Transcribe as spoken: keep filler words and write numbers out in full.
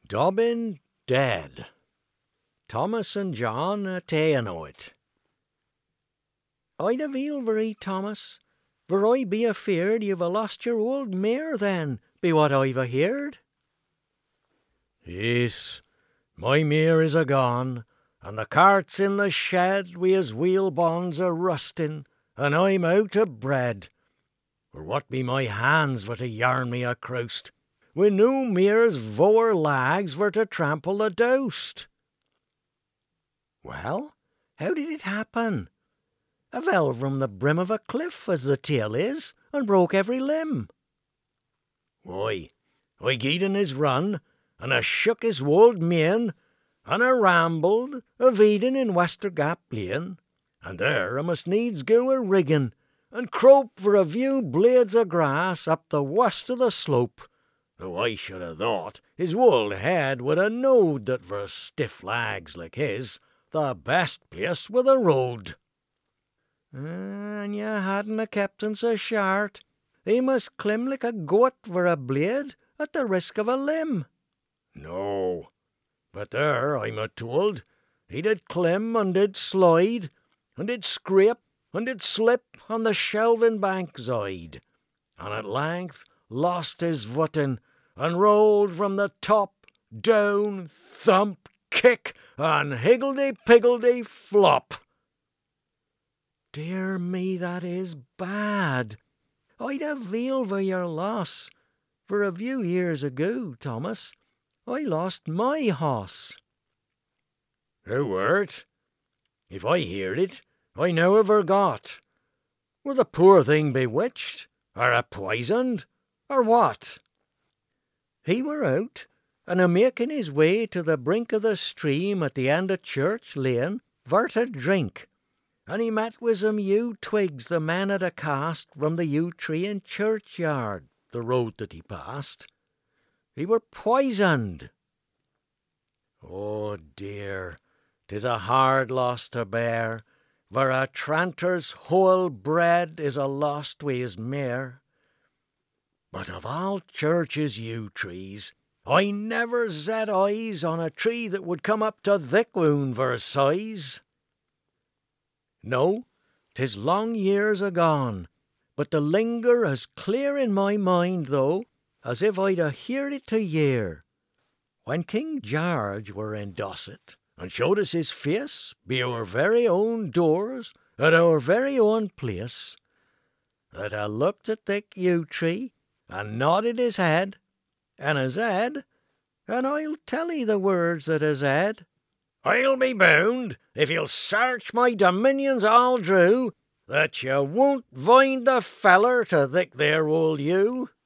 Dobbin dead. Thomas and John a ta'en o' it. I'd a veal for 'ee, Thomas, for I be afeard you've a lost your old mare then, be what I've a heard. Yes, my mare is a gone, and the cart's in the shed wi' his wheel bonds a rusting, and I'm out of bread. For what be my hands for to yarn me a croust, wi' no mare's vour lags for to trample the doust? Well, how did it happen? A fell from the brim of a cliff, as the tale is, and broke every limb. Why, I gied in his run, and a shook his wold mane, and a rambled, a veeding in Westergap Lane, and there I must needs go a rigging, and crope for a few blades of grass up the west of the slope, though I should ha' thought his wold head would ha' knowed that for stiff lags like his, the best place were the road. And you hadn't a kept him so short. He must climb like a goat for a blade, at the risk of a limb. No, but there, I'm a told, he did climb and did slide, and did scrape and did slip on the shelving bank side, and at length lost his footing, and rolled from the top, down, thump, kick, and higgledy-piggledy flop. Dear me, that is bad. I'd a veal for your loss, for a few years ago, Thomas, I lost my hoss. Who wert? If I heard it, I now have forgot. Were the poor thing bewitched, or a poisoned, or what? He were out, and a making his way to the brink of the stream at the end of Church Lane for to drink, and he met with some yew twigs the men had a cast from the yew tree in churchyard, the road that he passed. He were poisoned. Oh dear, 'tis a hard loss to bear, for a tranter's whole bread is a lost wi' his mare. But of all church's yew trees, I never set eyes on a tree that would come up to thick wound for size. No, 'tis long years agone, but to linger as clear in my mind, though, as if I'd a heard it to year. When King George were in Dorset, and showed us his face be our very own doors, at our very own place, that I looked at thick yew tree, and nodded his head, and his head, and I'll tell 'ee the words that his head. I'll be bound, if you'll search my dominions all through, that you won't find the feller to thick there old yew.